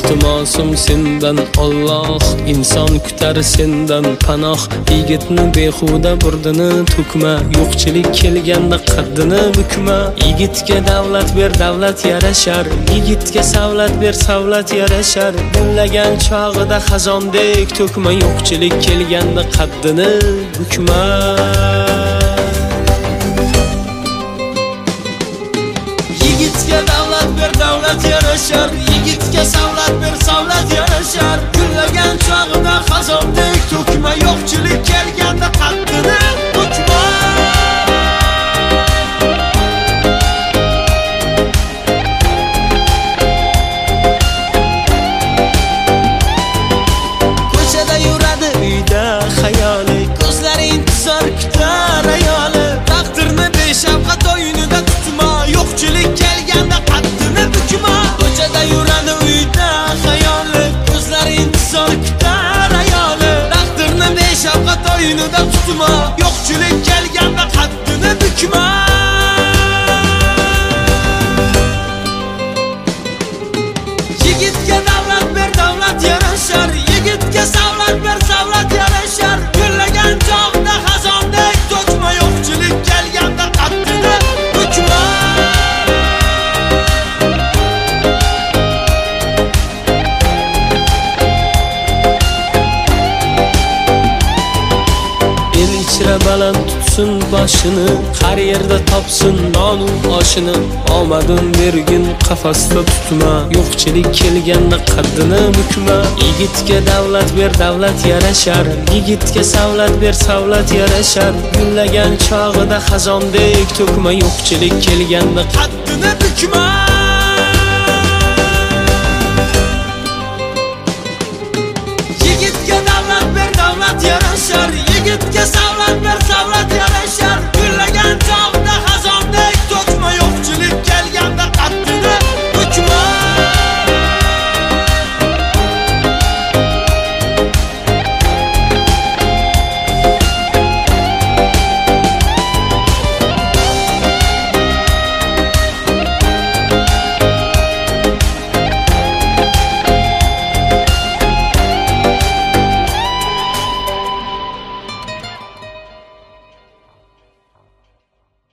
iltimosim sendan Alloh, inson kutar sendan panoh. Yigitni behuda burdini to'kma, yo'qchilik kelganda qaddini bukma. Yigitga davlat ber, davlat yarashar, yigitga savlat ber, savlat yarashar. Gullagan chog'ida xazondek to'kma, yo'qchilik kelganda qaddini bukma. Yigitga davlat ber, davlat yarashar, yigitga savlat ber, savlat yarashar. Gullagan chog'ida xazondek to'kma, yo'qchilik kelganda qaddini bukma. Ko'chada yuradi uyda xayoli, ko'zlari intizor kutar ayoli. Taqdirni beshafqat o'yinida tutma, yo'qchilik kelganda qaddini bukma. Ko'chada yuradi uyda xayoli, ko'zlari intizor kutar ayoli. Taqdirni beshafqat o'yinida tutma, yo'qchilik kelganda qaddini bukma. Yigitga davlat ber, davlat yarashar, yigitga savlat ber, savlat yarashar. Gullagan chog'da xazondek to'kma, yo'qchilik kelganda qaddini bukma. El ichra baland tutsin boshini, har yerda topsin non oshini. Omadim bergin qafasda tutma, yo'qchilik kelganda qaddini bukma. Yigitga davlat ber, davlat yarashar, yigitga savlat ber, savlat yarashar. Gullagan chog'ida xazondek to'kma, yo'qchilik kelganda qaddini bukma.